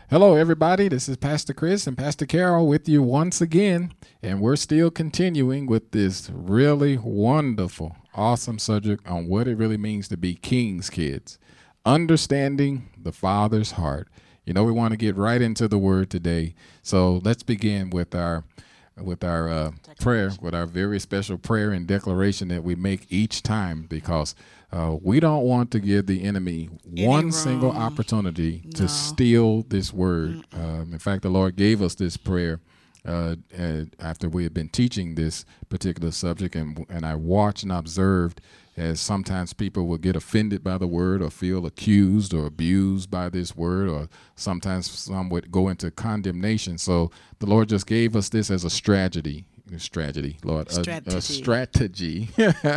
Hello, everybody. This is Pastor Chris and Pastor Carol with you once again. And we're still continuing with this really wonderful, awesome subject on what it really means to be king's kids, understanding the Father's heart. You know, we want to get right into the word today. So let's begin with our prayer, with our very special prayer and declaration that we make each time, because we don't want to give the enemy one single opportunity to steal this word. In fact, the Lord gave us this prayer after we had been teaching this particular subject, and I watched and observed as sometimes people will get offended by the word or feel accused or abused by this word, or sometimes some would go into condemnation. So the Lord just gave us this as a strategy, Lord, a strategy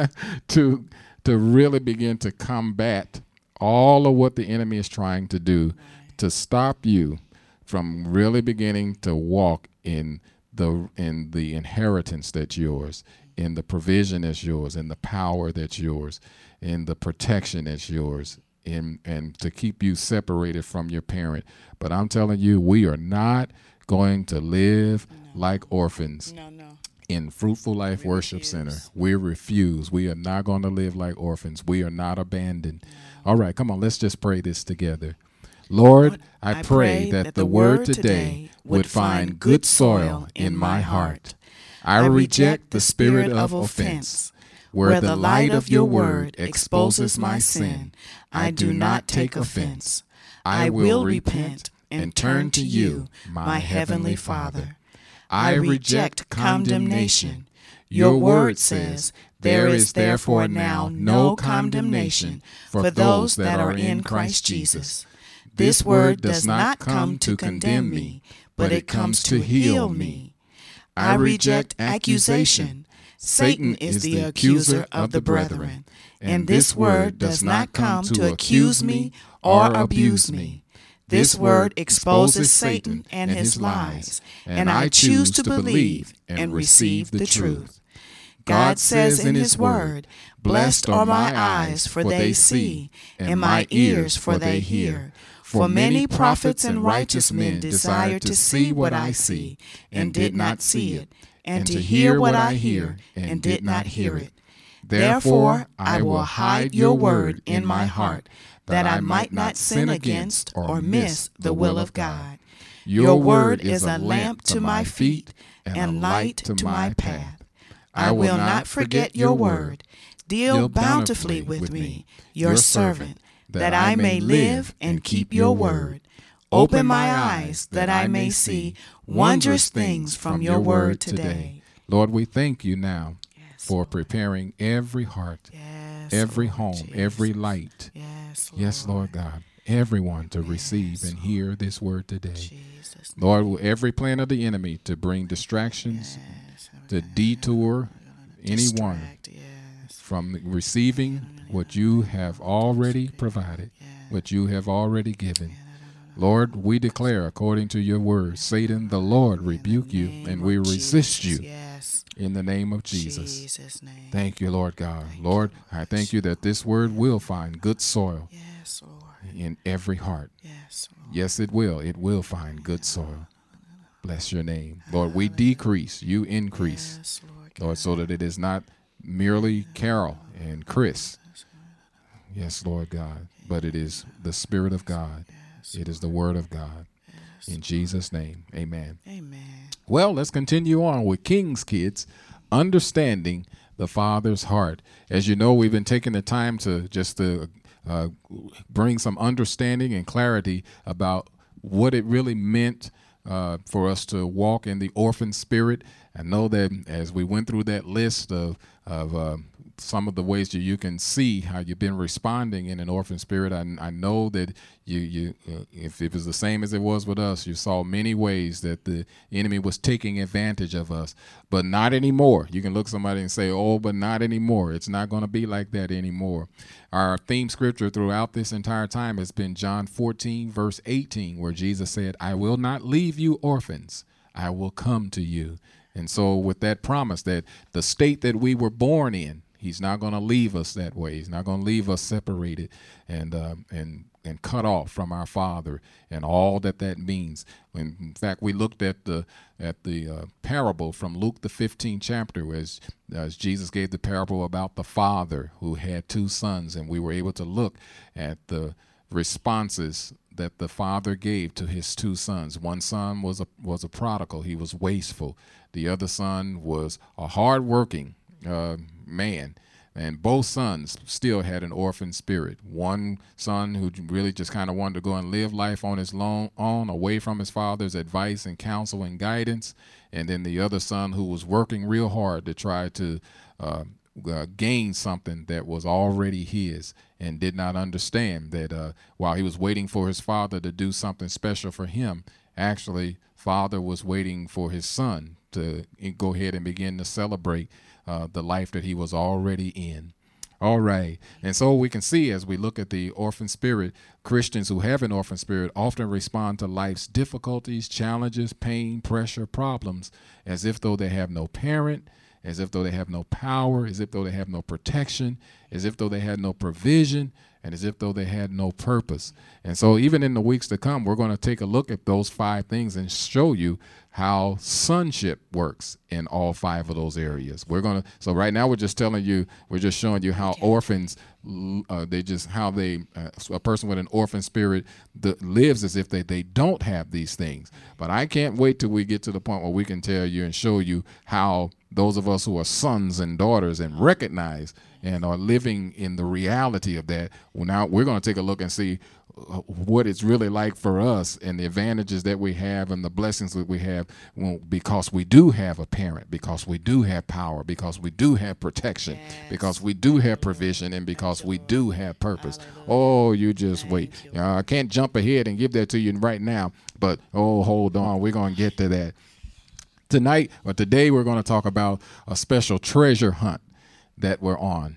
to really begin to combat all of what the enemy is trying to do, to stop you from really beginning to walk in the inheritance that's yours, in the provision that's yours, in the power that's yours, in the protection that's yours, and to keep you separated from your parent. But I'm telling you, we are not going to live like orphans. In Fruitful Life Worship Center, we refuse. We are not going to live like orphans. We are not abandoned. All right, come on, let's just pray this together. Lord, I pray that the word today would find good soil in my heart. I reject the spirit of offense. Where the light of your word exposes my sin, I do not take offense. I will repent and turn to you, my heavenly Father. I reject condemnation. Your word says, there is therefore now no condemnation for those that are in Christ Jesus. This word does not come to condemn me, but it comes to heal me. I reject accusation. Satan is the accuser of the brethren, and this word does not come to accuse me or abuse me. This word exposes Satan and his lies, and I choose to believe and receive the truth. God says in his word, blessed are my eyes, for they see, and my ears, for they hear. For many prophets and righteous men desired to see what I see, and did not see it, and to hear what I hear, and did not hear it. Therefore I will hide your word in my heart, that I might not sin against or miss the will of God. Your word is a lamp to my feet and light to my path. I will not forget your word. Deal bountifully with me, your servant, that I may live and keep your word. Open my eyes that I may see wondrous things from your word today. Lord, we thank you now for preparing every heart, every home, every light. Yes, Lord God, everyone to receive and hear this word today. Lord, every plan of the enemy to bring distractions, to detour anyone from receiving what you have already provided, what you have already given. Lord, we declare according to your word, Satan, the Lord rebuke you, and we resist you in the name of Jesus. Thank you, Lord God. Lord, I thank you that this word will find good soil in every heart. Yes, it will. It will find good soil. Bless your name. Lord, we decrease, you increase. Lord, so that it is not merely Carol and Chris. Yes, Lord God, but it is the Spirit of God. It is the Word of God. In Jesus' name, amen. Well, let's continue on with King's Kids, understanding the Father's heart. As you know, we've been taking the time to just bring some understanding and clarity about what it really meant for us to walk in the orphan spirit. I know that as we went through that list of some of the ways that you can see how you've been responding in an orphan spirit, I know that if it was the same as it was with us, you saw many ways that the enemy was taking advantage of us, but not anymore. You can look somebody and say, oh, but not anymore. It's not going to be like that anymore. Our theme scripture throughout this entire time has been John 14, verse 18, where Jesus said, I will not leave you orphans. I will come to you. And so with that promise that the state that we were born in, he's not going to leave us that way. He's not going to leave us separated and and cut off from our Father, and all that that means. In fact, we looked at the parable from Luke the 15th chapter, as Jesus gave the parable about the father who had two sons, and we were able to look at the responses that the father gave to his two sons. One son was a prodigal; he was wasteful. The other son was a hardworking man. And both sons still had an orphan spirit. One son who really just kind of wanted to go and live life on his own, away from his father's advice and counsel and guidance. And then the other son who was working real hard to try to gain something that was already his, and did not understand that while he was waiting for his father to do something special for him, actually, father was waiting for his son to go ahead and begin to celebrate the life that he was already in. All right. And so we can see, as we look at the orphan spirit, Christians who have an orphan spirit often respond to life's difficulties, challenges, pain, pressure, problems as if though they have no parent, as if though they have no power, as if though they have no protection, as if though they had no provision, and as if though they had no purpose. And so even in the weeks to come, we're going to take a look at those 5 things and show you how sonship works in all 5 of those areas. So right now we're just showing you how orphans, a person with an orphan spirit lives as if they don't have these things. But I can't wait till we get to the point where we can tell you and show you how those of us who are sons and daughters and recognize and are living in the reality of that. Well, now we're going to take a look and see what it's really like for us, and the advantages that we have and the blessings that we have, because we do have a parent, because we do have power, because we do have protection, because we do have provision, and because we do have purpose. Oh, you just wait. I can't jump ahead and give that to you right now, but hold on, we're going to get to that. Today we're going to talk about a special treasure hunt that we're on.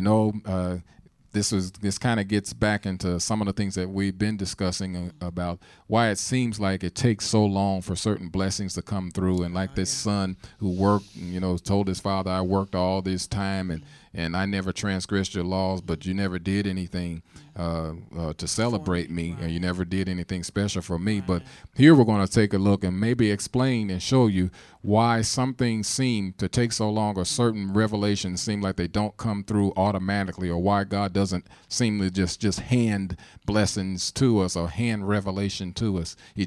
This kind of gets back into some of the things that we've been discussing about why it seems like it takes so long for certain blessings to come through. And like this son who worked, told his father, I worked all this time and I never transgressed your laws, but you never did anything to celebrate me, and you never did anything special for me. But here we're going to take a look and maybe explain and show you why some things seem to take so long, or certain revelations seem like they don't come through automatically, or why God doesn't seem to just hand blessings to us or hand revelation to us. He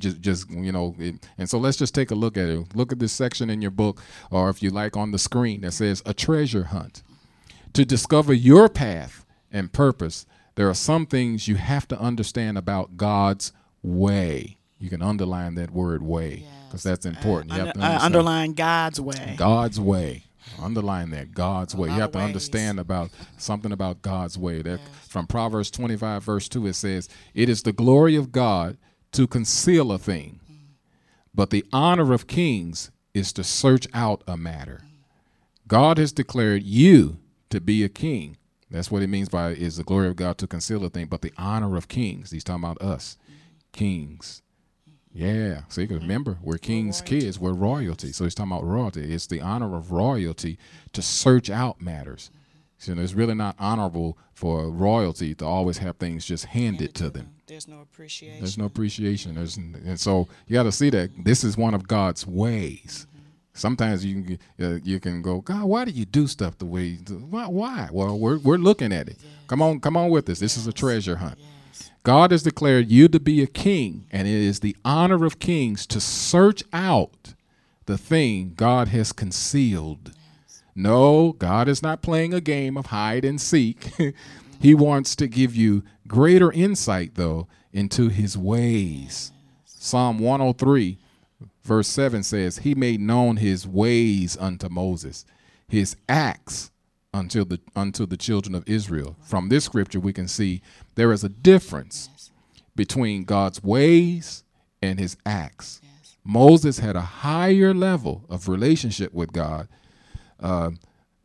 and so let's just take a look at it. Look at this section in your book, or if you like on the screen, that says a treasure hunt. To discover your path and purpose, there are some things you have to understand about God's way. You can underline that word way, because that's important. You have to underline God's way. God's way. Underline that, God's way. You have to understand something about God's way. That from Proverbs 25, verse 2, it says, it is the glory of God to conceal a thing, but the honor of kings is to search out a matter. God has declared you to be a king. That's what it means by is the glory of God to conceal a thing, but the honor of kings. He's talking about us, kings. Yeah. So you can remember, we're kings' kids. We're royalty. So he's talking about royalty. It's the honor of royalty to search out matters. So it's really not honorable for royalty to always have things just handed to them. There's no appreciation. There's no appreciation. And so you got to see that this is one of God's ways. Sometimes you can go, God, why do you do stuff the way you do? Why? Well, we're looking at it. Yes. Come on with us. This is a treasure hunt. Yes. God has declared you to be a king, and it is the honor of kings to search out the thing God has concealed. Yes. No, God is not playing a game of hide and seek. He wants to give you greater insight, though, into his ways. Yes. Psalm 103. Verse 7 says, he made known his ways unto Moses, his acts unto the children of Israel. From this scripture, we can see there is a difference between God's ways and his acts. Yes. Moses had a higher level of relationship with God than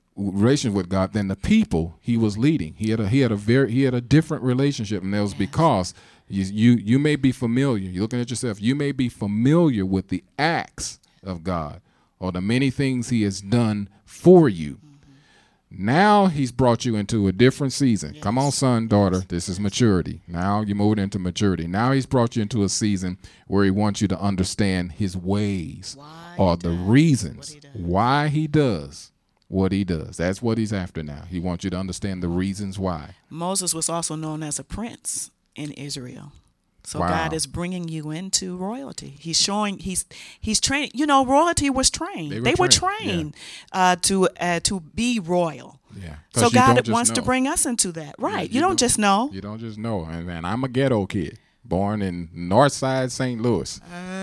the people he was leading. He had a different relationship, and that was because you may be familiar. You're looking at yourself. You may be familiar with the acts of God or the many things he has done for you. Now he's brought you into a different season. Yes. Come on, son, daughter. This is maturity. Now you're moving into maturity. Now he's brought you into a season where he wants you to understand his ways Why or he the does reasons what he does. why he does what he does. That's what he's after now. He wants you to understand the reasons why. Moses was also known as a prince in Israel. So Wow. God is bringing you into royalty. He's showing he's training. You know, royalty was trained. They They were were trained, trained to be royal. Yeah. So 'Cause you don't God just wants to know. bring us into that. Right. you you don't don't- just know. You don't just know. And I'm a ghetto kid, born in Northside St. Louis.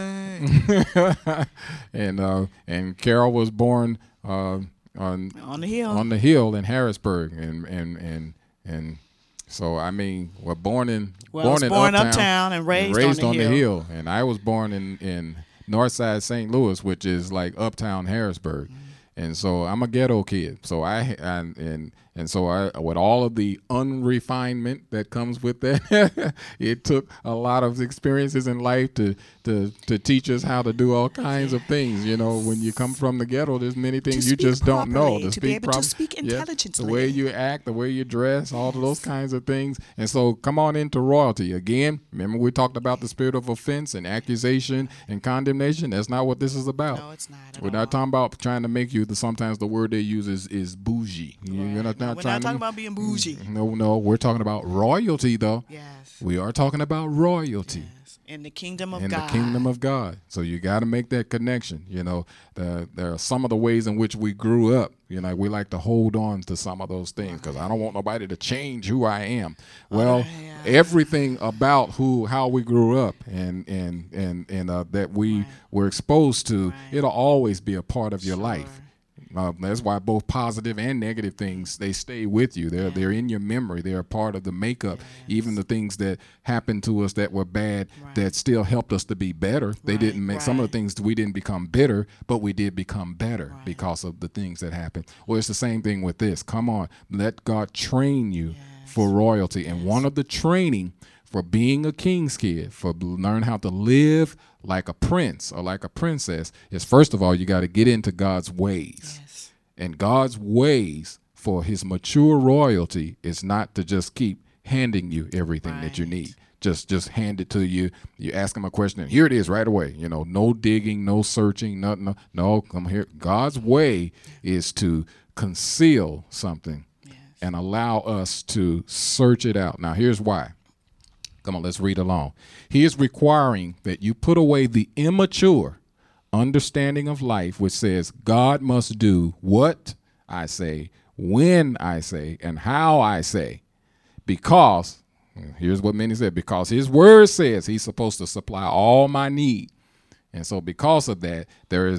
And Carol was born on On the hill. on the hill in Harrisburg, and so I mean, we're born in Well, I was born uptown and raised on the hill. hill, and I was born in Northside St. Louis, which is like uptown Harrisburg, and so I'm a ghetto kid. So I with all of the unrefinement that comes with that, it took a lot of experiences in life to teach us how to do all kinds of things. You know, when you come from the ghetto, there's many things you speak just don't know. properly, to be able to speak intelligently. The way you act, the way you dress, all of those kinds of things. And so come on into royalty. Again, remember we talked about the spirit of offense and accusation and condemnation. That's not what this is about. No, it's not at We're all. not talking about trying to make you, sometimes the word they use is bougie. You're Right. not, No, not we're trying not talking to, about being bougie. No, we're talking about royalty, though. Yes. We are talking about royalty. Yes. In the kingdom of In God. the kingdom of God. So you got to make that connection. You know, there are some of the ways in which we grew up. You know, we like to hold on to some of those things because I don't want nobody to change who I am. Well, yeah. everything about how we grew up and that we were exposed to, it'll always be a part of your life. That's why both positive and negative things, they stay with you. They're in your memory. They're a part of the makeup. Even the things that happened to us that were bad that still helped us to be better. They didn't make some of the things we didn't become bitter, but we did become better because of the things that happened. Well, it's the same thing with this. Come on, let God train you for royalty. And one of the training for being a king's kid, for learn how to live like a prince or like a princess, is first of all, you got to get into God's ways. Yes. And God's ways for his mature royalty is not to just keep handing you everything that you need. Just hand it to you. You ask him a question, and here it is right away. You know, no digging, no searching, nothing. No, come here. God's way is to conceal something and allow us to search it out. Now, here's why. Come on, let's read along. He is requiring that you put away the immature understanding of life, which says God must do what I say, when I say, and how I say. Because, here's what many said, because his word says he's supposed to supply all my need. And so because of that,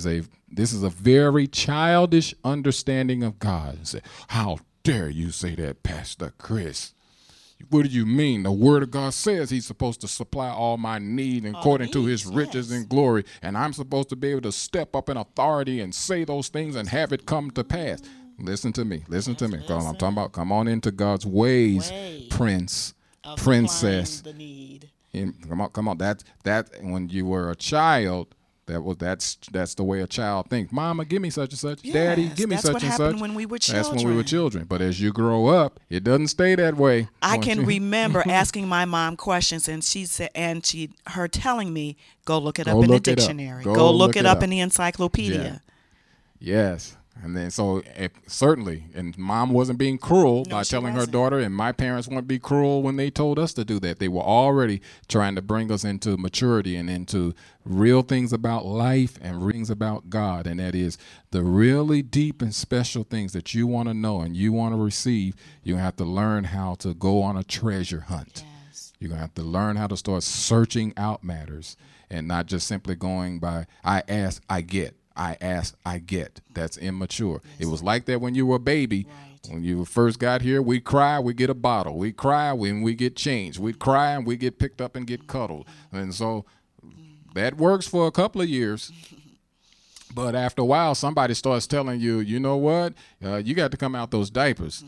this is a very childish understanding of God. Say, how dare you say that, Pastor Chris? What do you mean? The word of God says he's supposed to supply all my need according to his riches and glory. And I'm supposed to be able to step up in authority and say those things and have it come to pass. Listen to me. Listen to me. I'm talking about come on into God's ways, prince, princess. The need. Come on. That when you were a child, that's the way a child thinks. Mama, give me such and such. Yes, Daddy, give me that's such what and happened such. when we were That's when we were children. children. But as you grow up, it doesn't stay that way. I can remember asking my mom questions, and she said, her telling me, "Go look it up in the dictionary. Go look it up in the encyclopedia." Yes. And then certainly, and mom wasn't being cruel by she telling her wasn't. daughter, and my parents wouldn't be cruel when they told us to do that. They were already trying to bring us into maturity and into real things about life and things about God. And that is the really deep and special things that you want to know and you want to receive. You have to learn how to go on a treasure hunt. Yes. You're going to have to learn how to start searching out matters and not just simply going by, I ask, I get. I ask, I get. That's immature. It was like that when you were a baby. Right. When you first got here, we'd cry, we get a bottle. We'd cry when we get changed. We'd cry and we get picked up and get cuddled. And so that works for a couple of years. But after a while, somebody starts telling you, you know what? You got to come out those diapers.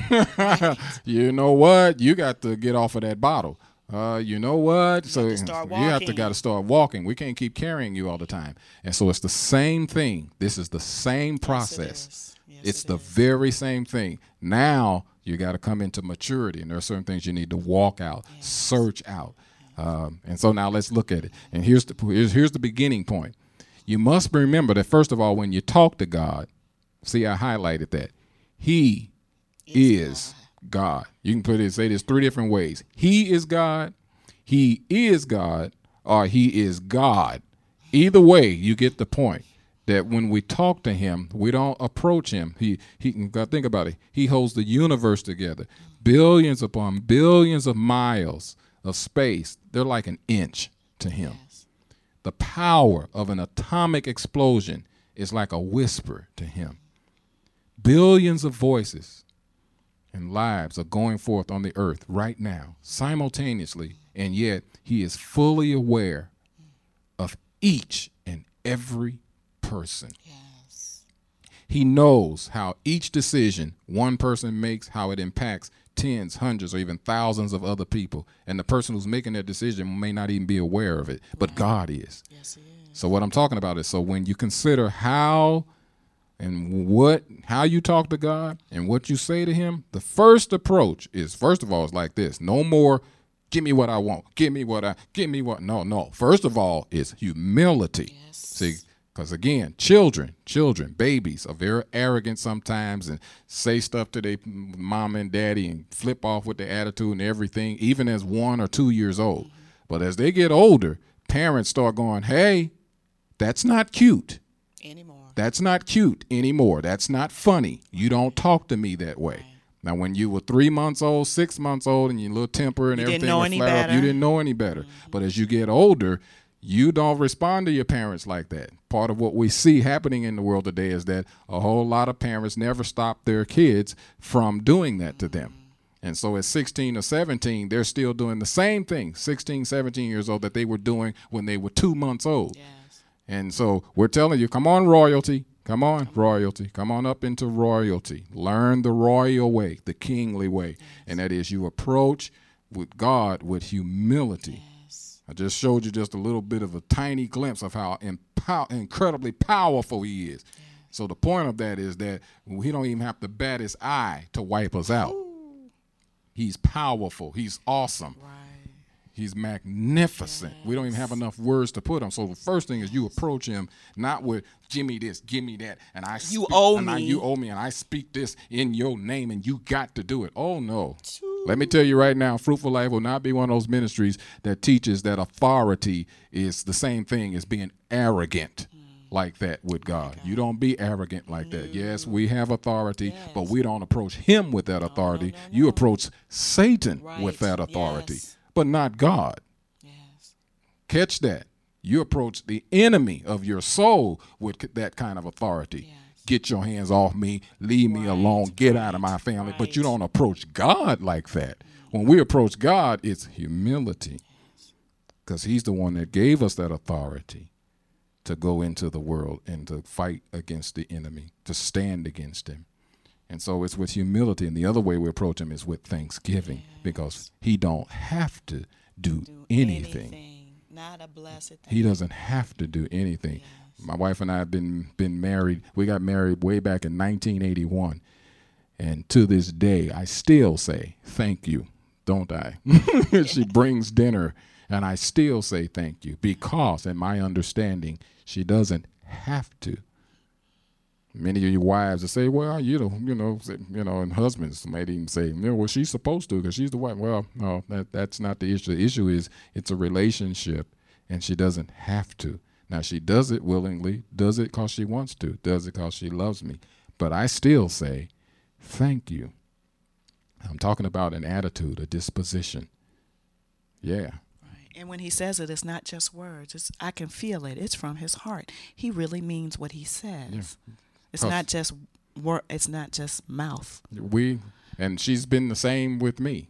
You know what? You got to get off of that bottle. You know what? So to start you have to walking. got to start walking. We can't keep carrying you all the time. And so it's the same thing. This is the same process. Yes, it is. It's the very same thing. Now you got to come into maturity, and there are certain things you need to walk out, search out. And so now let's look at it. And here's the beginning point. You must remember that, first of all, when you talk to God, see, I highlighted that. He is God. You can say this 3 different ways. He is God, he is God, or he is God. Either way, you get the point. That when we talk to him, we don't approach him. He think about it. He holds the universe together. Billions upon billions of miles of space. They're like an inch to him. Yes. The power of an atomic explosion is like a whisper to him. Billions of voices and lives are going forth on the earth right now, simultaneously, and yet he is fully aware of each and every person. Yes. He knows how each decision one person makes, how it impacts tens, hundreds, or even thousands of other people. And the person who's making that decision may not even be aware of it, but God is. Yes, he is. So what I'm talking about is, so when you consider how you talk to God and what you say to him, the first approach is, first of all, it's like this. No more, give me what I want. No. First of all is humility. Yes. See, because again, children, babies are very arrogant sometimes and say stuff to their mama and daddy and flip off with their attitude and everything, even as 1 or 2 years old. But as they get older, parents start going, hey, that's not cute anymore. That's not cute anymore. That's not funny. You don't talk to me that way. Right. Now, when you were 3 months old, 6 months old, and your little temper and everything was flat up, you didn't know any better. Mm-hmm. But as you get older, you don't respond to your parents like that. Part of what we see happening in the world today is that a whole lot of parents never stop their kids from doing that to them. And so at 16 or 17, they're still doing the same thing, 16, 17 years old, that they were doing when they were 2 months old. Yes. And so we're telling you, come on, royalty. Come on, royalty. Come on up into royalty. Learn the royal way, the kingly way. Yes. And that is, you approach with God with humility. Yes. I just showed you just a little bit of a tiny glimpse of how incredibly powerful he is. Yes. So the point of that is that he don't even have to bat his eye to wipe us out. Ooh. He's powerful. He's awesome. Right. He's magnificent. Yes. We don't even have enough words to put him. So the first thing is you approach him not with, give me this, give me that, and you owe me, and I speak this in your name, and you got to do it. Oh, no. Let me tell you right now, Fruitful Life will not be one of those ministries that teaches that authority is the same thing as being arrogant like that with God. You don't be arrogant like that. Yes, we have authority, but we don't approach him with that authority. No. You approach Satan with that authority, but not God. Yes. Catch that. You approach the enemy of your soul with that kind of authority. Yes. Get your hands off me, leave me alone, get out of my family. But you don't approach God like that. When we approach God, it's humility, because he's the one that gave us that authority to go into the world and to fight against the enemy, to stand against him. And so it's with humility. And the other way we approach him is with thanksgiving, because he don't have to do anything. Not a blessed thing. He doesn't have to do anything. Yes. My wife and I have been married. We got married way back in 1981. And to this day, I still say thank you, don't I? She brings dinner, and I still say thank you, because in my understanding, she doesn't have to. Many of you wives will say, well, and husbands might even say, well, she's supposed to because she's the wife. Well, no, that's not the issue. The issue is it's a relationship, and she doesn't have to. Now, she does it willingly, does it because she wants to, does it because she loves me. But I still say thank you. I'm talking about an attitude, a disposition. Yeah. And when he says it, it's not just words. I can feel it. It's from his heart. He really means what he says. Yeah. It's not just word. It's not just mouth. And she's been the same with me.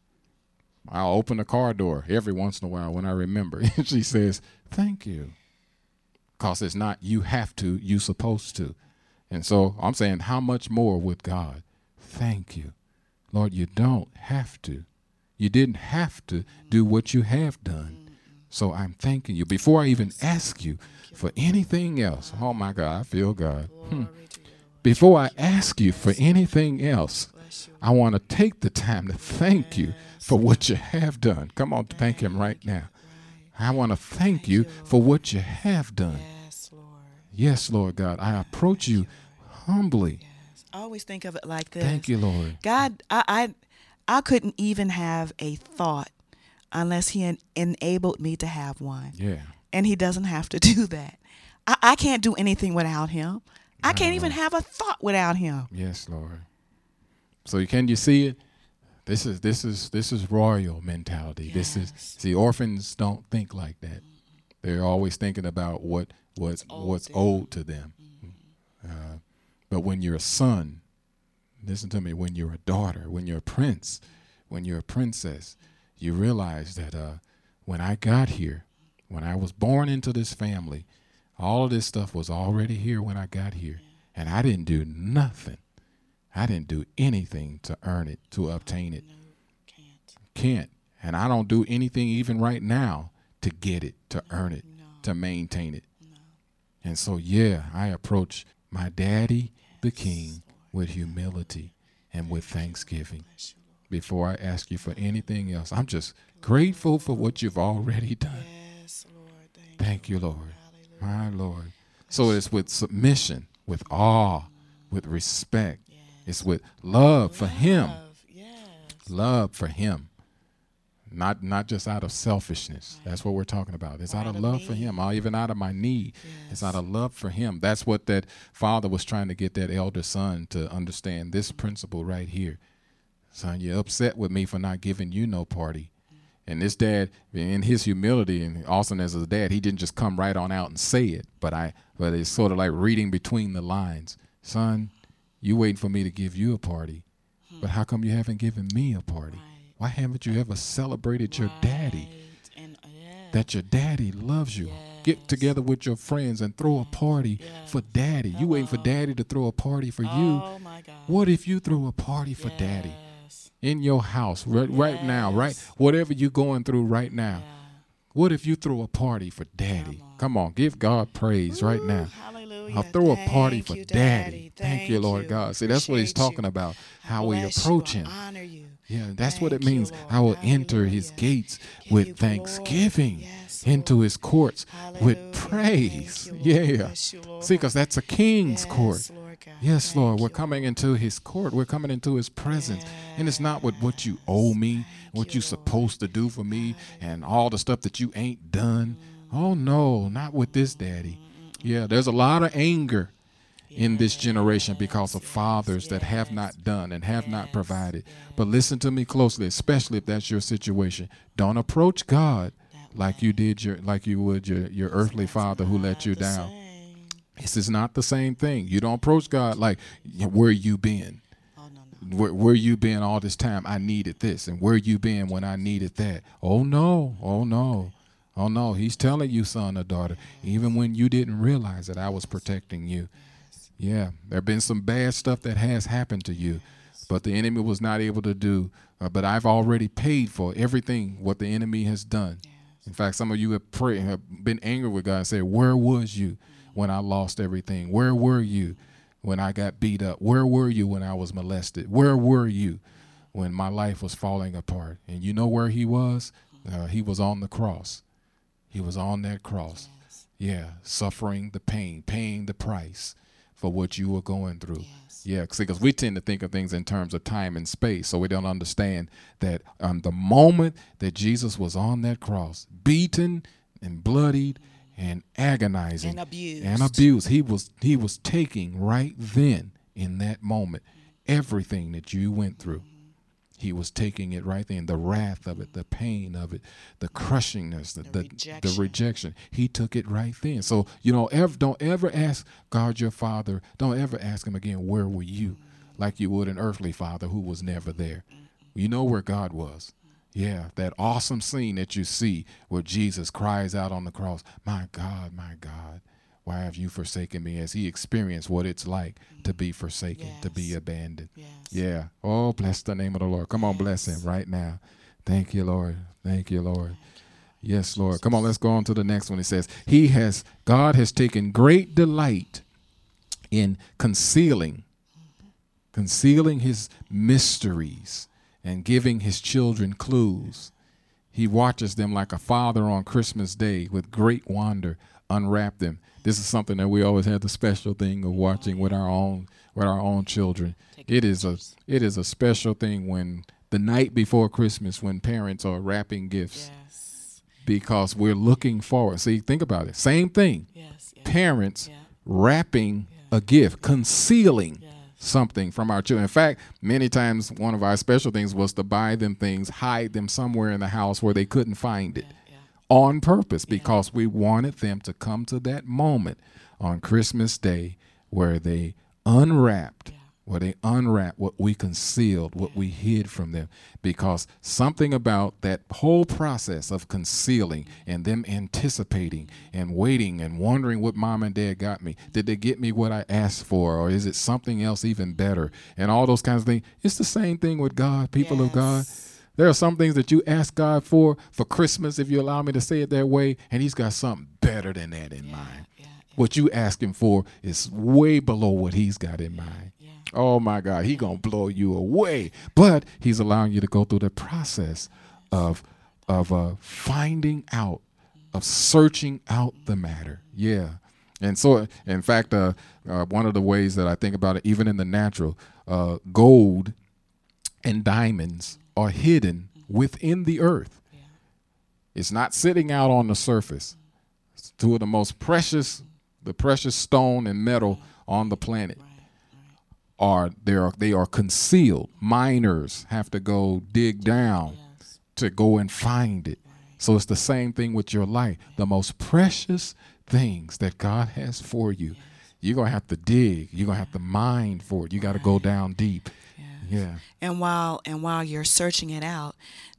I'll open the car door every once in a while when I remember. And she says, thank you. Because it's not you have to, you supposed to. And so I'm saying, how much more with God? Thank you. Lord, you don't have to. You didn't have to do what you have done. So I'm thanking you. Before I even ask you for anything else, oh, my God, I feel God. Before I ask you for anything else, I want to take the time to thank you for what you have done. Come on, thank him right now. I want to thank you for what you have done. Yes, Lord God. I approach you humbly. I always think of it like this. Thank you, Lord. God, I couldn't even have a thought unless he enabled me to have one. Yeah. And he doesn't have to do that. I can't do anything without him. I can't even have a thought without him. Yes, Lord. So can you see it? This is royal mentality. Yes. See, orphans don't think like that. They're always thinking about what's owed to them. But when you're a son, listen to me, when you're a daughter, when you're a prince, when you're a princess, you realize that when I got here, when I was born into this family, all of this stuff was already here when I got here. And I didn't do nothing. I didn't do anything to earn it, to obtain it. No, Can't. And I don't do anything even right now to get it, to earn it, to maintain it. And so, yeah, I approach my daddy, the king, with humility and with thanksgiving. Before I ask you for anything else, I'm just grateful for what you've already done. Yes, Lord. Thank you, Lord. My Lord. So it's with submission, with awe, with respect. Yes. It's with love for him. Yes. Love for him. Not just out of selfishness. That's what we're talking about. It's out of love for him, even out of my need. Yes. It's out of love for him. That's what that father was trying to get that elder son to understand, this principle right here. Son, you're upset with me for not giving you no party. And this dad, in his humility and awesome as a dad, he didn't just come right on out and say it, but it's sort of like reading between the lines. Son, you waiting for me to give you a party, but how come you haven't given me a party? Why haven't you ever celebrated your daddy? That your daddy loves you. Get together with your friends and throw a party for daddy. You waiting for daddy to throw a party for you. Oh my God. What if you throw a party for daddy? In your house right now, right? Whatever you're going through right now. What if you throw a party for daddy? Come on, give God praise right now. Hallelujah. I'll throw a party for you, daddy. Thank you, Thank Lord God. See, that's what he's Appreciate talking you. about, how we Bless approach you. him. I honor you. Yeah, that's what it Thank you, means. Lord. I will enter his Hallelujah. gates Give you with glory. thanksgiving, Yes, into Lord. his courts with Hallelujah. praise. Thank you, Lord. Yeah. Bless you, Lord. See, because that's a king's Yes, court. Lord God. Yes, Thank Lord, we're you, coming Lord. into his court. We're coming into his presence. And it's not with what you owe me, what you, you're supposed to do for me, and all the stuff that you ain't done. Oh, no, not with this daddy. Yeah, there's a lot of anger in this generation because of fathers that have not done and have not provided. But listen to me closely, especially if that's your situation. Don't approach God like you would your earthly father who let you down. This is not the same thing. You don't approach God like, where you been? Where you been all this time? I needed this. And where you been when I needed that? Oh, no. Oh, no. Oh, no. He's telling you, son or daughter, even when you didn't realize that I was protecting you. Yeah, there have been some bad stuff that has happened to you, but the enemy was not able to do. But I've already paid for everything what the enemy has done. In fact, some of you have been angry with God and said, where was you when I lost everything? Where were you when I got beat up? Where were you when I was molested? Where were you when my life was falling apart? And you know where he was? He was on the cross. He was on that cross. Yeah, suffering the pain, paying the price for what you were going through. Yeah, because we tend to think of things in terms of time and space, so we don't understand that the moment that Jesus was on that cross, beaten and bloodied and agonizing and abused, he was taking right then in that moment everything that you went through. He was taking it right then, the wrath of it, the pain of it, the crushingness, the rejection. He took it right then. So, don't ever ask God your Father, don't ever ask him again, where were you? Like you would an earthly father who was never there. You know where God was. Yeah, that awesome scene that you see where Jesus cries out on the cross, my God, why have you forsaken me? As he experienced what it's like to be forsaken, to be abandoned. Yeah. Oh, bless the name of the Lord. Come on, bless him right now. Thank you, Lord. Thank you, Lord. Yes, Lord. Come on, let's go on to the next one. It says, God has taken great delight in concealing his mysteries and giving his children clues. He watches them like a father on Christmas Day with great wonder unwrap them. This is something that we always had the special thing of watching with our own children. It is a special thing when the night before Christmas, when parents are wrapping gifts. Yes. Because we're looking forward. See, think about it. Same thing. Yes. Parents wrapping a gift, concealing something from our children. In fact, many times one of our special things was to buy them things, hide them somewhere in the house where they couldn't find it on purpose, because we wanted them to come to that moment on Christmas Day where they unwrapped what we concealed, what we hid from them. Because something about that whole process of concealing and them anticipating and waiting and wondering what mom and dad got me. Did they get me what I asked for, or is it something else even better? And all those kinds of things. It's the same thing with God, people of God. There are some things that you ask God for Christmas, if you allow me to say it that way, and he's got something better than that in mind. What you ask him for is way below what he's got in mind. Oh, my God, he going to blow you away. But he's allowing you to go through the process of finding out, of searching out the matter. Yeah. And so, in fact, one of the ways that I think about it, even in the natural, gold and diamonds are hidden within the earth. It's not sitting out on the surface. It's two of the most precious, the precious stone and metal on the planet. They are concealed. Miners have to go dig down to go and find it. So it's the same thing with your life. The most precious things that God has for you, you're going to have to dig. You're going to have to mine for it. You got to go down deep. Yeah. And while you're searching it out,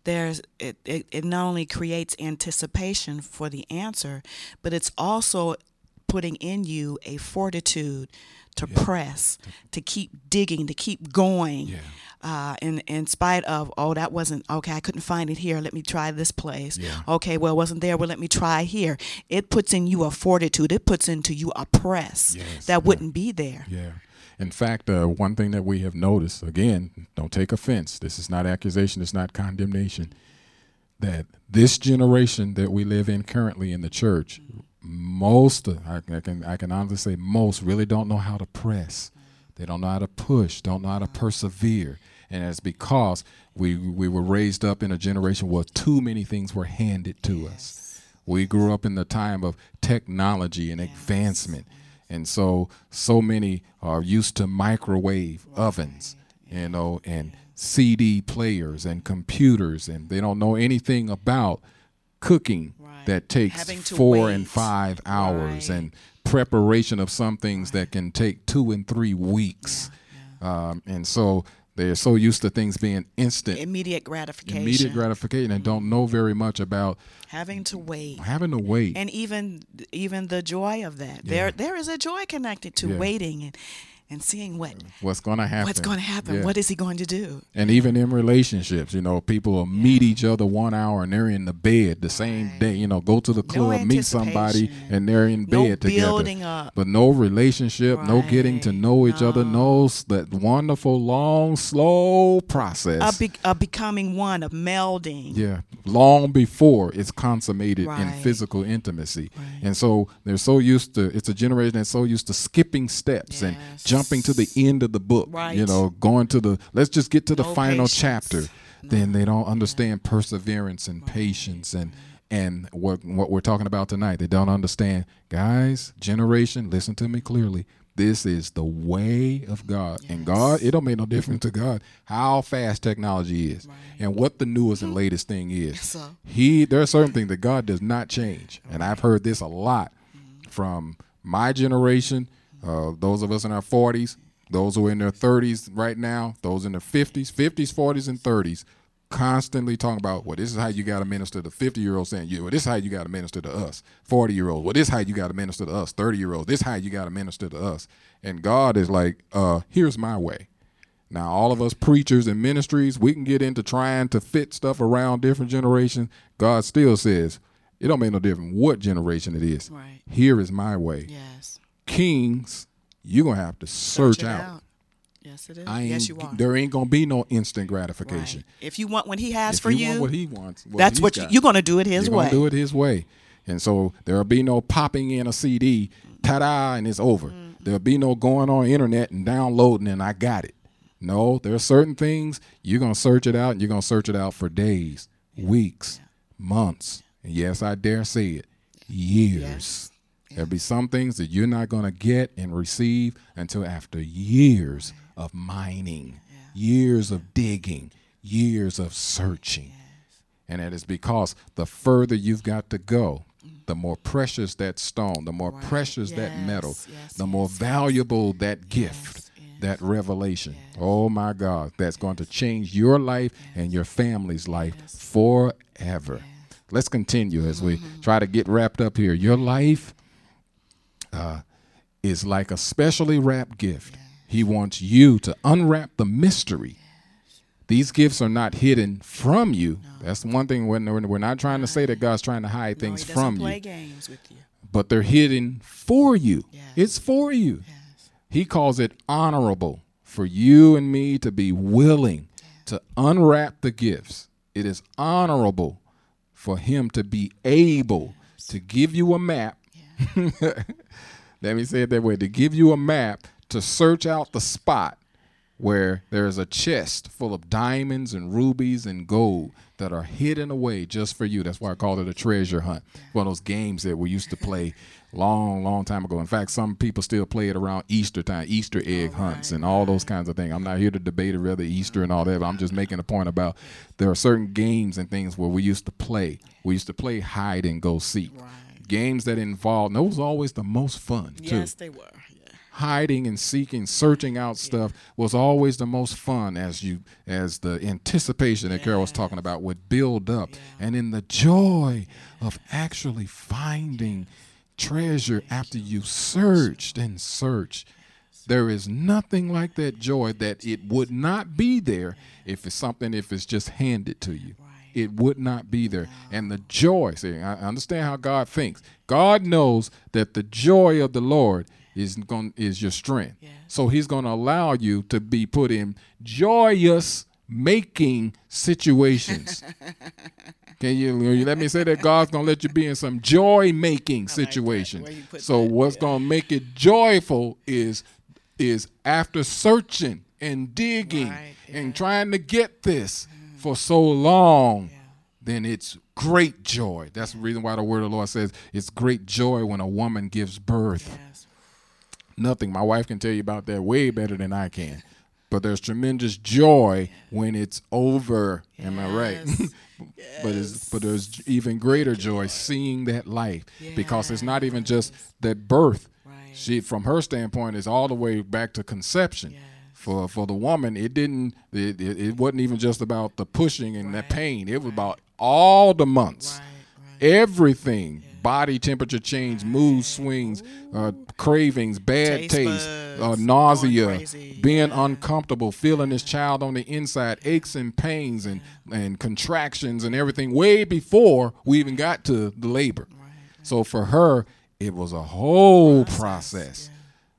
it not only creates anticipation for the answer, but it's also putting in you a fortitude to press, to keep digging, to keep going. In spite of, that wasn't, okay, I couldn't find it here, let me try this place. Okay, well, it wasn't there, well, let me try here. It puts in you a fortitude. It puts into you a press that wouldn't be there. In fact, one thing that we have noticed, again, don't take offense. This is not accusation. It's not condemnation. That this generation that we live in currently in the church, I can honestly say most really don't know how to press. They don't know how to push, don't know how to persevere. And it's because we were raised up in a generation where too many things were handed to us. We grew up in the time of technology and advancement. And so many are used to microwave ovens, and CD players and computers, and they don't know anything about cooking that takes 4 and 5 hours and preparation of some things that can take 2 and 3 weeks. And so they're so used to things being instant. Immediate gratification. And don't know very much about having to wait. And even the joy of that. There is a joy connected to waiting and seeing what's going to happen. What is he going to do? And even in relationships, people will meet each other 1 hour and they're in the bed the same day. Go to the club, meet somebody, and they're in bed together. Building up. But no relationship, no getting to know each other, no that wonderful, long, slow process. Of becoming one, of melding. Yeah, long before it's consummated in physical intimacy. And so they're so used to, it's a generation that's so used to skipping steps and jumping to the end of the book, going to let's just get to the final chapter. Then they don't understand perseverance and patience and what we're talking about tonight. They don't understand, guys, generation, listen to me clearly. This is the way of God. And God, it don't make no difference to God how fast technology is and what the newest and latest thing is. There are certain things that God does not change. And I've heard this a lot from my generation, those of us in our 40s, those who are in their 30s right now, those in their 50s, 40s, and 30s, constantly talking about, well, this is how you got to minister to 50-year-olds saying, well, this is how you got to minister to us. 40-year-olds, well, this is how you got to minister to us. 30-year-olds, this is how you got to minister to us. And God is like, here's my way. Now, all of us preachers and ministries, we can get into trying to fit stuff around different generations. God still says, it don't make no difference what generation it is. Here is my way. Kings you're going to have to search out. Yes, it is. Yes, you are. There ain't going to be no instant gratification. Right. If you want what he has if for you want what he wants, that's what you're going to do it his way. You're going to do it his way. And so there'll be no popping in a CD, ta-da, and it's over. There'll be no going on internet and downloading and I got it. No, there are certain things you're going to search it out, and you're going to search it out for days, weeks, months, and yes, I dare say it, years. There'll be some things that you're not going to get and receive until after years of mining, years of digging, years of searching. And that is because the further you've got to go, the more precious that stone, the more precious that metal, the more valuable that gift, that revelation. Oh, my God, that's going to change your life and your family's life forever. Let's continue as we try to get wrapped up here. Your life is like a specially wrapped gift. He wants you to unwrap the mystery. These gifts are not hidden from you. No. That's one thing. We're not trying to say that God's trying to hide things from you. Play games with you. But they're hidden for you. Yes. It's for you. Yes. He calls it honorable for you and me to be willing to unwrap the gifts. It is honorable for him to be able to give you a map. Let me say it that way. To give you a map to search out the spot where there's a chest full of diamonds and rubies and gold that are hidden away just for you. That's why I call it a treasure hunt. One of those games that we used to play long time ago. In fact, some people still play it around Easter time, Easter egg hunts and all those kinds of things. I'm not here to debate whether Easter and all that, but I'm just making a point about there are certain games and things where we used to play. We used to play hide and go seek. Games that involved, and those were always the most fun, too. Yes, they were. Hiding and seeking, searching out stuff was always the most fun as the anticipation that Carol was talking about would build up. And in the joy of actually finding treasure after you searched and searched, there is nothing like that joy that it would not be there if it's just handed to you. It would not be there. And the joy, see, I understand how God thinks. God knows that the joy of the Lord is your strength. So he's going to allow you to be put in joyous making situations. Can you let me say that God's going to let you be in some joy making situations. So what's going to make it joyful is after searching and digging and trying to get this for so long, then it's great joy. That's the reason why the word of the Lord says it's great joy when a woman gives birth. Nothing. My wife can tell you about that way better than I can. But there's tremendous joy when it's over. Am I right? But there's even greater joy seeing that life because it's not even just that birth. She, from her standpoint, is all the way back to conception. For the woman, it wasn't even just about the pushing and the pain. It was about all the months, everything. Body temperature change, mood swings, cravings, bad taste, nausea, being uncomfortable, feeling this child on the inside, aches and pains and contractions and everything way before we even got to the labor. So for her, it was a whole process.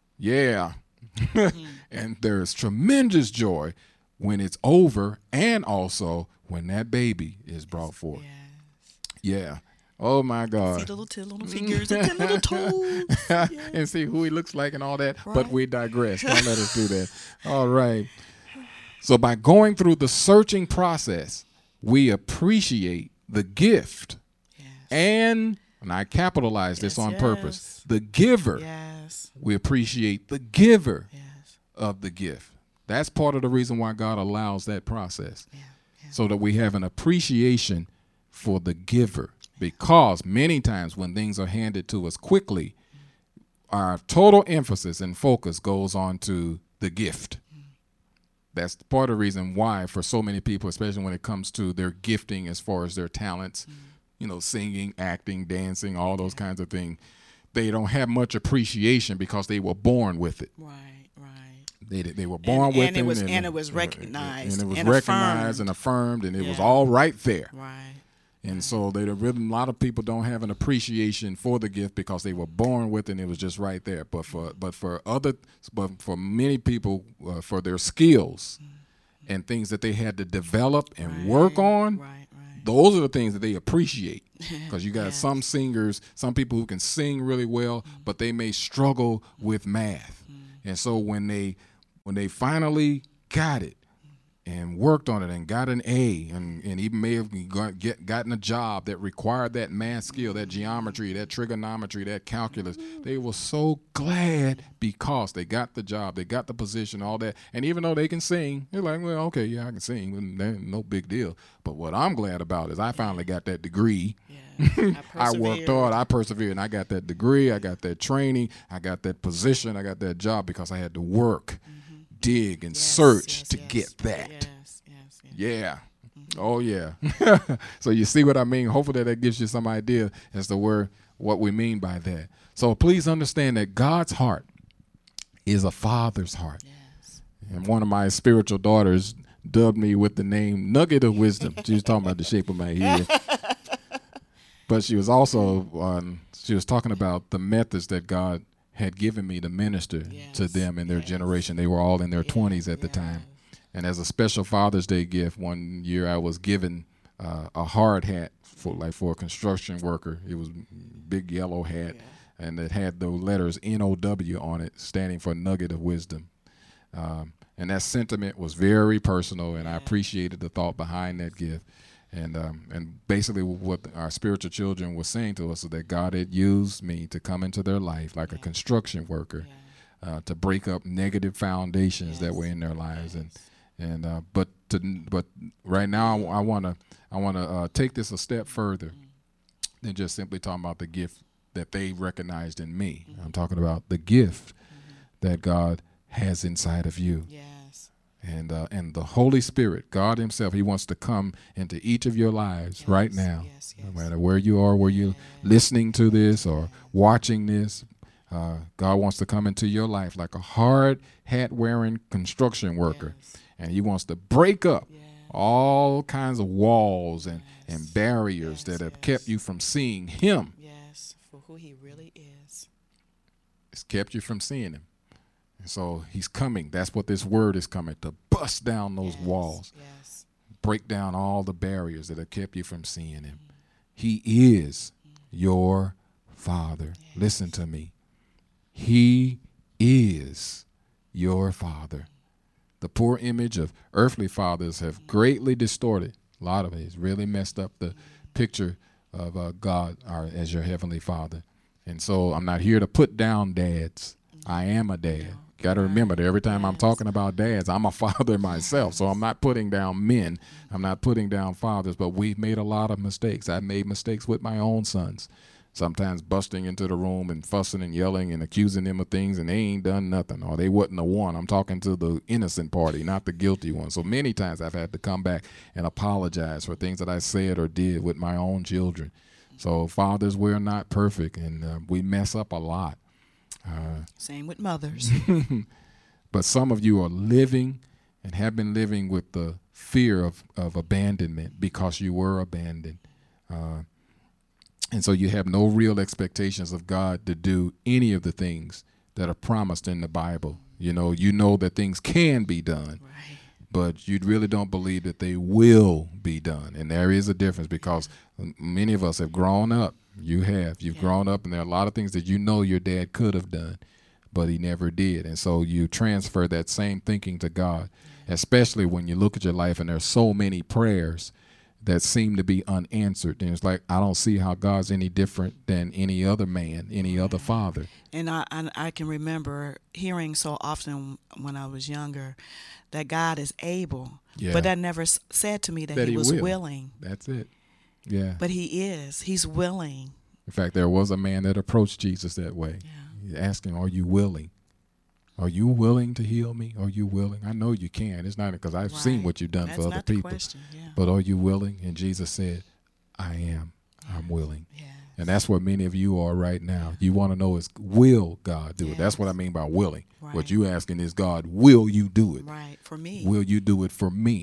And there's tremendous joy when it's over and also when that baby is brought forth. Oh, my God. See the little fingers and the little toes. And see who he looks like and all that. But we digress. Don't let us do that. All right. So by going through the searching process, we appreciate the gift. And I capitalize this on purpose. The giver. We appreciate the giver of the gift. That's part of the reason why God allows that process. So that we have an appreciation for the giver. Because many times when things are handed to us quickly, our total emphasis and focus goes on to the gift. That's part of the reason why for so many people, especially when it comes to their gifting as far as their talents, singing, acting, dancing, all those kinds of things, they don't have much appreciation because they were born with it. They were born with it. And it was recognized. And it was recognized and affirmed, and it was all right there. And so a lot of people don't have an appreciation for the gift because they were born with it and it was just right there. But for many people, for their skills and things that they had to develop and work on, those are the things that they appreciate. Because you got some singers, some people who can sing really well, but they may struggle with math. And so when they finally got it, and worked on it and got an A and even may have gotten a job that required that math skill, that geometry, that trigonometry, that calculus. They were so glad because they got the job, they got the position, all that. And even though they can sing, they're like, well, okay, yeah, I can sing. No big deal. But what I'm glad about is I finally got that degree. I worked hard, I persevered, and I got that degree, I got that training, I got that position, I got that job because I had to work. Dig and search to get that. Yeah. Oh, yeah. So you see what I mean? Hopefully that gives you some idea as to what we mean by that. So please understand that God's heart is a father's heart. Yes. And one of my spiritual daughters dubbed me with the name Nugget of Wisdom. She was talking about the shape of my head. But she was also, she was talking about the methods that God had given me to minister to them in their generation. They were all in their 20s at the time. And as a special Father's Day gift, one year I was given a hard hat for a construction worker. It was a big yellow hat, and it had the letters NOW on it, standing for Nugget of Wisdom. And that sentiment was very personal, and I appreciated the thought behind that gift. And basically what our spiritual children were saying to us is that God had used me to come into their life like a construction worker, to break up negative foundations that were in their lives. But right now I want to take this a step further than just simply talking about the gift that they recognized in me. I'm talking about the gift that God has inside of you. And the Holy Spirit, God himself, he wants to come into each of your lives right now. No matter where you are, where you're listening to this or watching this, God wants to come into your life like a hard hat-wearing construction worker. And he wants to break up all kinds of walls and barriers that have kept you from seeing him. For who he really is. It's kept you from seeing him. So he's coming. That's what this word is coming, to bust down those walls, break down all the barriers that have kept you from seeing him. He is your Father. Listen to me. He is your Father. The poor image of earthly fathers have greatly distorted. A lot of it has really messed up the picture of God as your heavenly Father. And so I'm not here to put down dads. I am a dad. Got to remember that every time I'm talking about dads, I'm a father myself. So I'm not putting down men. I'm not putting down fathers, but we've made a lot of mistakes. I've made mistakes with my own sons, sometimes busting into the room and fussing and yelling and accusing them of things, and they ain't done nothing, or they wasn't the one. I'm talking to the innocent party, not the guilty one. So many times I've had to come back and apologize for things that I said or did with my own children. So fathers, we're not perfect, and we mess up a lot. Same with mothers. But some of you are living and have been living with the fear of abandonment because you were abandoned. And so you have no real expectations of God to do any of the things that are promised in the Bible. You know that things can be done, but you really don't believe that they will be done. And there is a difference, because many of us have grown up. You've grown up, and there are a lot of things that your dad could have done, but he never did. And so you transfer that same thinking to God, especially when you look at your life and there's so many prayers that seem to be unanswered. And it's like, I don't see how God's any different than any other man, any other father. And I can remember hearing so often when I was younger that God is able, but that never said to me that he was willing. That's it. Yeah. But he is. He's willing. In fact, there was a man that approached Jesus that way. He asked him, are you willing? Are you willing to heal me? Are you willing? I know you can. It's not because I've seen what you've done for other people. But are you willing? And Jesus said, I am. I'm willing. Yes. And that's what many of you are right now. You want to know is, will God do it? That's what I mean by willing. What you asking is, God, will you do it? Right. For me. Will you do it for me?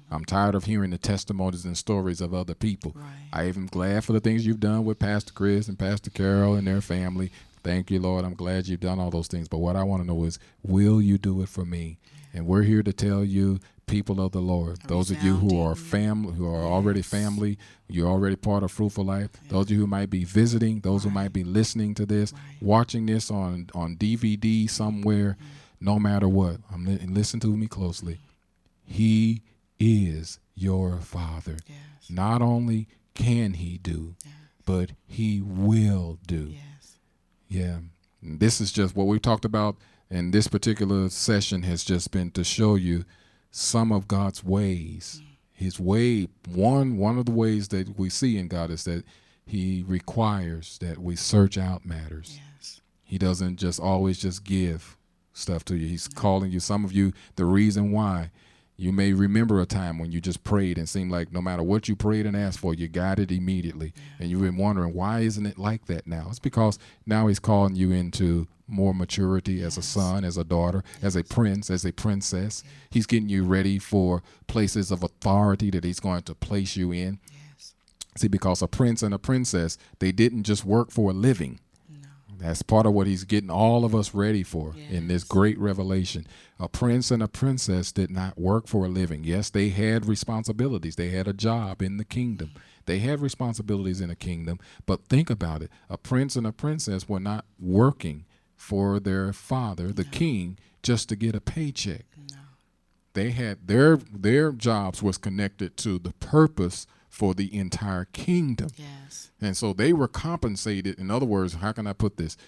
I'm tired of hearing the testimonies and stories of other people. Right. I even glad for the things you've done with Pastor Chris and Pastor Carol and their family. Thank you, Lord. I'm glad you've done all those things. But what I want to know is, will you do it for me? And we're here to tell you, people of the Lord, those of you who are family, who are already family, you're already part of Fruitful Life, those of you who might be visiting, those who might be listening to this, watching this on DVD somewhere, no matter what, listen to me closely. He is your Father. Yes. Not only can he do, but he will do. Yes. Yeah. And this is just what we talked about in this particular session, has just been to show you some of God's ways. His way, one of the ways that we see in God is that he requires that we search out matters. Yes. He doesn't just always just give stuff to you. He's calling you. Some of you, the reason why, you may remember a time when you just prayed and seemed like no matter what you prayed and asked for, you got it immediately. And you've been wondering, why isn't it like that now? It's because now he's calling you into more maturity as a son, as a daughter, as a prince, as a princess. He's getting you ready for places of authority that he's going to place you in. Yes. See, because a prince and a princess, they didn't just work for a living. That's part of what he's getting all of us ready for in this great revelation. A prince and a princess did not work for a living. Yes, they had responsibilities. They had a job in the kingdom. They had responsibilities in the kingdom. But think about it. A prince and a princess were not working for their father, the king, just to get a paycheck. No. They had their jobs was connected to the purpose for the entire kingdom. Yes. And so they were compensated. In other words, how can I put this?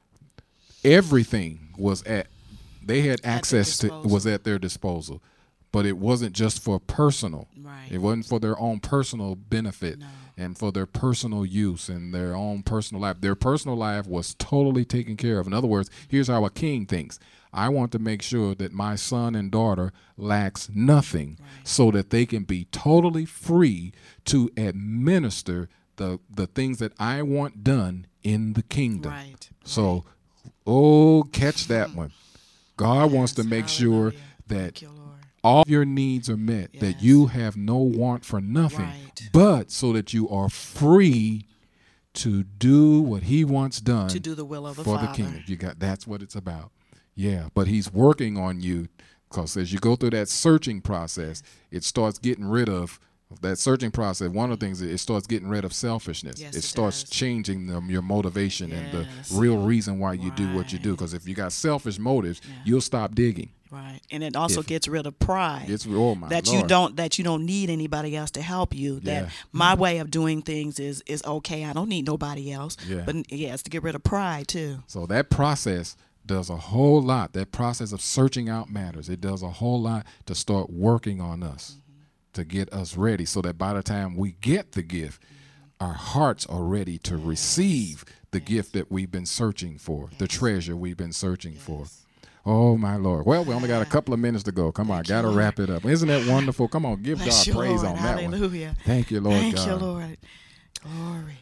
Everything was they had access to, was at their disposal. But it wasn't just for personal. Right. It wasn't for their own personal benefit. No. And for their personal use and their own personal life. Their personal life was totally taken care of. In other words, here's how a king thinks. I want to make sure that my son and daughter lacks nothing, so that they can be totally free to administer the things that I want done in the kingdom. Right. So, catch that one. God wants to make sure that all your needs are met, that you have no want for nothing, but so that you are free to do what he wants done, to do the will of the for Father. the kingdom. That's what it's about. Yeah, but he's working on you, because as you go through that searching process, it starts getting rid of that searching process. One of the things, it starts getting rid of selfishness. Yes, it starts changing your motivation and the real reason why you do what you do. Because if you got selfish motives, you'll stop digging. Right, and it also gets rid of pride. It's, oh my that Lord. you don't need anybody else to help you. That my way of doing things is okay. I don't need nobody else. Yeah. But it's to get rid of pride too. So that process does a whole lot. That process of searching out matters. It does a whole lot to start working on us, to get us ready, so that by the time we get the gift, our hearts are ready to receive the gift that we've been searching for, the treasure we've been searching for. Oh, my Lord. Well, we only got a couple of minutes to go. Come on, got to wrap it up. Isn't that wonderful? Come on, give Bless God praise Lord. on that Hallelujah. one. Thank you, Lord God. Thank you, Lord. Glory.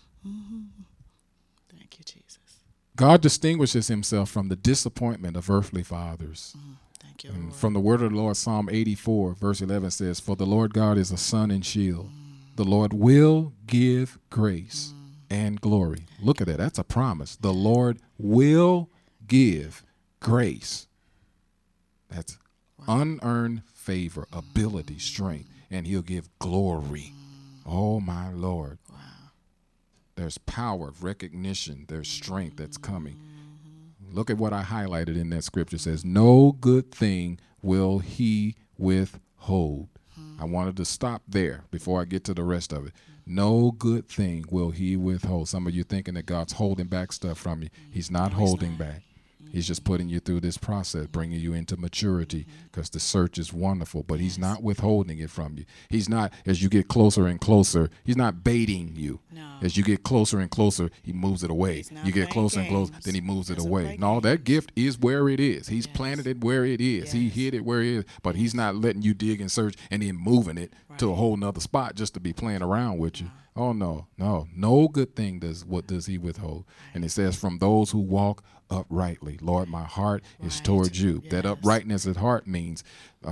Thank you, Jesus. God distinguishes himself from the disappointment of earthly fathers. Thank you, And Lord. from the word of the Lord, Psalm 84, verse 11 says, "For the Lord God is a sun and shield. The Lord will give grace and glory." Look at that. That's a promise. The Lord will give grace. That's unearned favor, ability, strength, and he'll give glory. Oh, my Lord. Wow. There's power, recognition, there's strength that's coming. Look at what I highlighted in that scripture. It says, no good thing will he withhold. I wanted to stop there before I get to the rest of it. No good thing will he withhold. Some of you thinking that God's holding back stuff from you. He's not holding back. He's just putting you through this process, bringing you into maturity, because the search is wonderful, but he's not withholding it from you. He's not, as you get closer and closer, he's not baiting you. No. As you get closer and closer, he moves it away. You get closer and closer, then he moves it away. No, that gift is where it is. He's planted it where it is. He hid it where it is, but he's not letting you dig and search and then moving it to a whole nother spot just to be playing around with you. Oh, no good thing does he withhold. And it says, from those who walk uprightly. Lord, my heart is towards you. That uprightness at heart means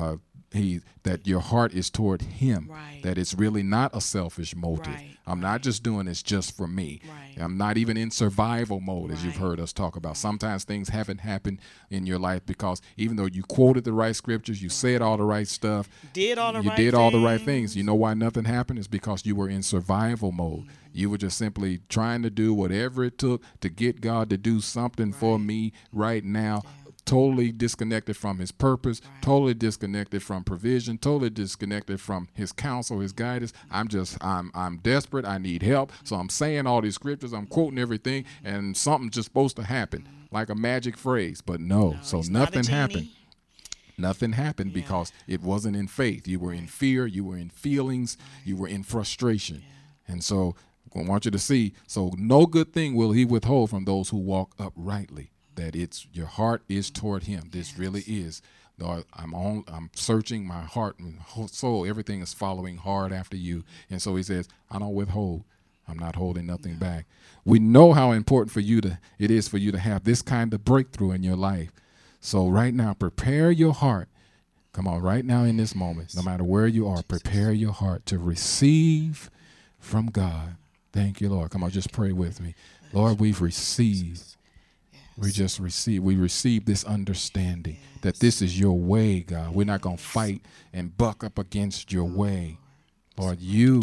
that your heart is toward him, Right. that it's really not a selfish motive. Right. I'm not just doing this just for me. Right. I'm not even in survival mode, as you've Right. heard us talk about. Sometimes things haven't happened in your life because even though you quoted the right scriptures, you said all the right stuff, Did all the you right did all the right things. things. You know why nothing happened? It's because you were in survival mode. You were just simply trying to do whatever it took to get God to do something for me right now. Totally disconnected from his purpose, totally disconnected from provision, totally disconnected from his counsel, his guidance. I'm desperate. I need help. So I'm saying all these scriptures, I'm quoting everything, and something's just supposed to happen, like a magic phrase. But no, so he's not a nothing happened. genie. Nothing happened because it wasn't in faith. You were in fear. You were in feelings. You were in frustration. And so I want you to see, so no good thing will he withhold from those who walk uprightly, that it's your heart is toward him. This really is. Lord, I'm searching my heart and soul. Everything is following hard after you. And so he says, I don't withhold. I'm not holding nothing back. We know how important it is for you to have this kind of breakthrough in your life. So right now, prepare your heart. Come on, right now in this moment, no matter where you are, prepare your heart to receive from God. Thank you, Lord. Come on, just pray with me. Lord, we've received. We just receive. We receive this understanding that this is your way, God. We're not going to fight and buck up against your way. Lord, you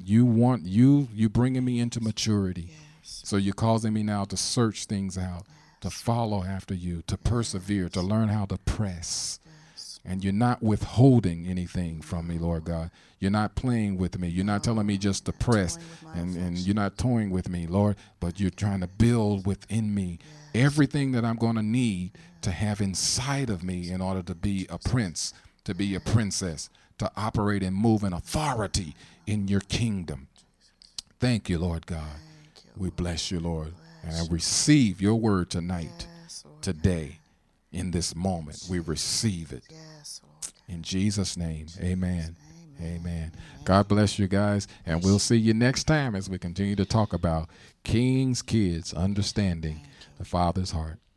bringing me into maturity. So you're causing me now to search things out, to follow after you, to persevere, to learn how to press. And you're not withholding anything from me, Lord God. You're not playing with me. You're not telling me just to press, and you're not toying with me, Lord, but you're trying to build within me everything that I'm going to need to have inside of me in order to be a prince, to be a princess, to operate and move in authority in your kingdom. Thank you, Lord God. We bless you, Lord. And I receive your word tonight, today, in this moment. We receive it. In Jesus' name, amen. Amen. God bless you guys. And we'll see you next time as we continue to talk about King's Kids, understanding the Father's heart.